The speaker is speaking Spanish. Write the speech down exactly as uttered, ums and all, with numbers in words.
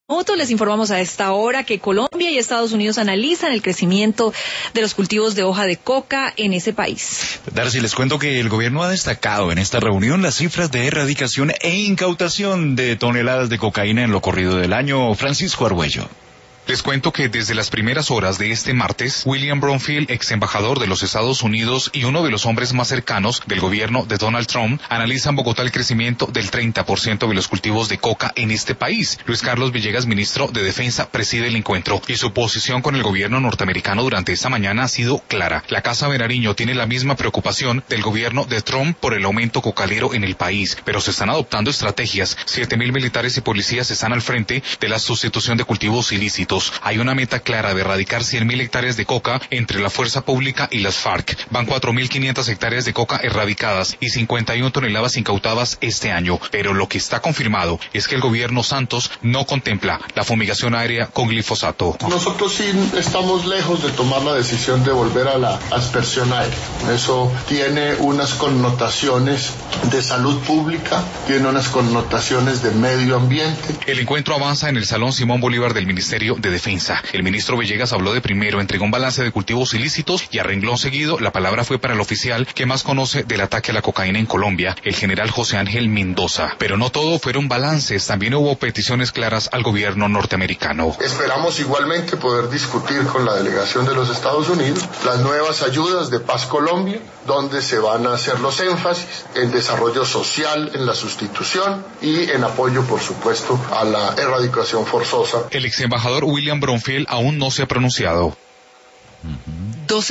Les informamos a esta hora que Colombia y Estados Unidos analizan el crecimiento de los cultivos de hoja de coca en ese país. Darcy, les cuento que el gobierno ha destacado en esta reunión las cifras de erradicación e incautación de toneladas de cocaína en lo corrido del año. Francisco Argüello. Les cuento que desde las primeras horas de este martes, William Bromfield, ex embajador de los Estados Unidos y uno de los hombres más cercanos del gobierno de Donald Trump, analiza en Bogotá el crecimiento del treinta por ciento de los cultivos de coca en este país. Luis Carlos Villegas, ministro de Defensa, preside el encuentro y su posición con el gobierno norteamericano durante esta mañana ha sido clara. La Casa de Nariño tiene la misma preocupación del gobierno de Trump por el aumento cocalero en el país, pero se están adoptando estrategias. Siete mil militares y policías están al frente de la sustitución de cultivos ilícitos. Hay una meta clara de erradicar cien mil hectáreas de coca entre la fuerza pública y las FARC. Van cuatro mil quinientas hectáreas de coca erradicadas y cincuenta y una toneladas incautadas este año. Pero lo que está confirmado es que el gobierno Santos no contempla la fumigación aérea con glifosato. Nosotros sí estamos lejos de tomar la decisión de volver a la aspersión aérea. Eso tiene unas connotaciones de salud pública, tiene unas connotaciones de medio ambiente. El encuentro avanza en el Salón Simón Bolívar del Ministerio de Defensa. El ministro Villegas habló de primero, entregó un balance de cultivos ilícitos y a renglón seguido la palabra fue para el oficial que más conoce del ataque a la cocaína en Colombia, el general José Ángel Mendoza. Pero no todo fueron balances, también hubo peticiones claras al gobierno norteamericano. Esperamos igualmente poder discutir con la delegación de los Estados Unidos las nuevas ayudas de Paz Colombia, donde se van a hacer los énfasis en desarrollo social, en la sustitución y en apoyo, por supuesto, a la erradicación forzosa. El ex embajador William Bromfield aún no se ha pronunciado. Uh-huh.